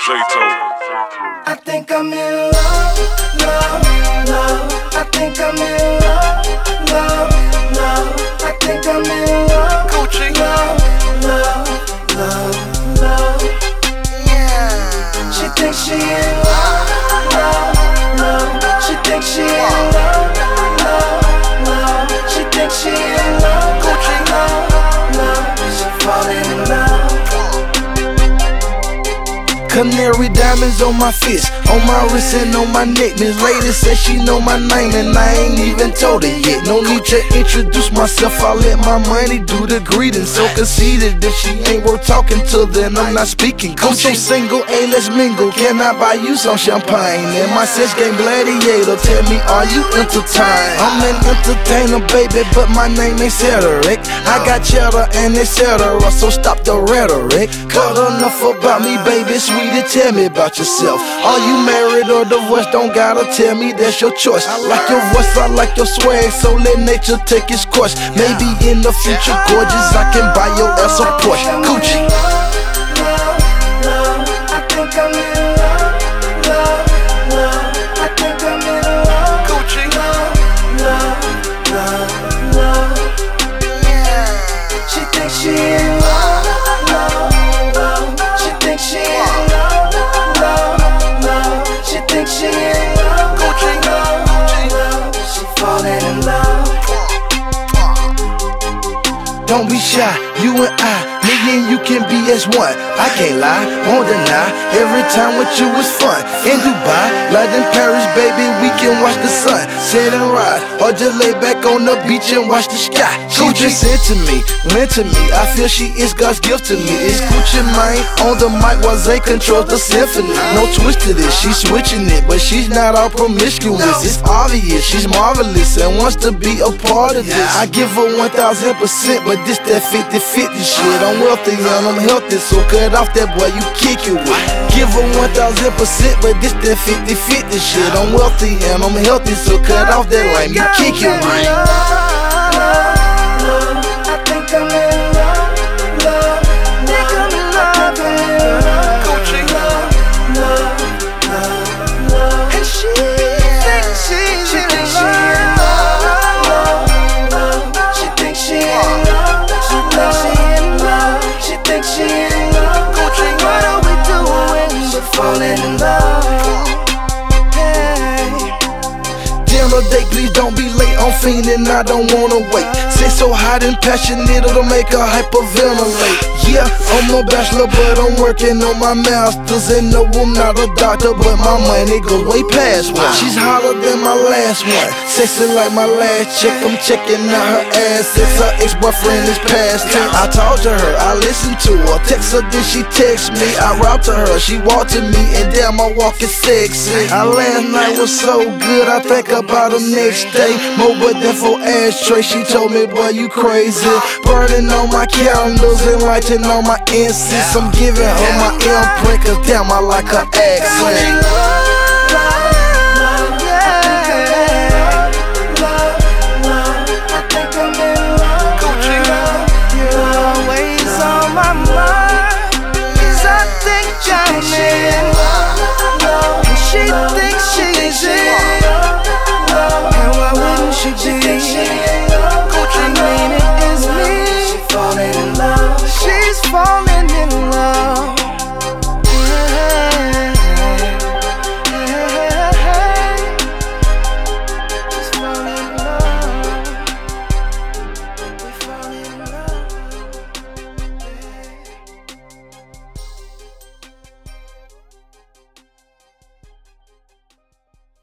I think I'm in love, love, love. I think I'm in love, love, love. I think I'm in love, love, love, love, love. Yeah. She thinks she in love, love, love. She thinks she in love, love, love. She thinks she in love, love, love. She falling in love. Canary diamonds on my fist, on my wrist and on my neck. Miss Lady says she know my name and I ain't even told her yet. No need to introduce myself, I let my money do the greeting. So conceited, if she ain't worth talking to, then I'm not speaking. I'm so single, hey, let's mingle. Can I buy you some champagne? And my sex game gladiator, tell me, are you entertained? I'm an entertainer, baby, but my name ain't Cedric. I got cheddar and etc., so stop the rhetoric. Cut enough about me, baby, sweet. Tell me about yourself. Are you married or divorced? Don't gotta tell me, that's your choice. I like your voice, I like your swag, so let nature take its course. Maybe in the future, gorgeous, I can buy your ass a Porsche. Gucci. I think I'm in love, love, love. I think I'm in love, Gucci. Love, love, love. Yeah. She thinks she in love, love, love. She thinks she in love. She in love, love, she falling in love. Don't be shy, you and I, me and you can be as one. I can't lie, won't deny, every time with you was fun. In Dubai, London, Paris, baby, we can watch the sun set and rise, or just lay back on the beach and watch the sky. She just into me, lent to me, I feel she is God's gift to me. It's Gucci Mane on the mic while Zay controls the symphony. No twist to this, she's switching it, but she's not all promiscuous. It's obvious, she's marvelous and wants to be a part of this. I give her 1000%, but this that 50-50 shit. I'm wealthy and I'm healthy, so cut off that boy you kick it with. Give her 1000%, but this that 50-50 shit. I'm wealthy and I'm healthy, so cut off that lame you kick it with. I think I'm in love, love, love. I think I'm in love, Gucci. Love, love, love. And she thinks she's in love, love, love. She thinks she in love, she thinks she in love. She thinks she in love, Gucci. What are we doing? We're falling in love. Dinner date, please don't be late. I'm fiending, I don't wanna wait. Say so hot and passionate, it'll make her hyperventilate. Yeah, I'm a bachelor, but I'm working on my masters. And no, I'm not a doctor, but my money goes way past one. She's hotter than my last one, sexy like my last chick. I'm checking out her ass since her ex-boyfriend is past tense. I talk to her, I listen to her, text her, then she texts me. I route to her, she walk to me, and damn, my walk is sexy. Our last night was so good, I think about the next day. More but than for ashtray, she told me, boy, you crazy. Burning on my candles and lighting on my incense. I'm giving her my imprint, cause damn, I like her accent.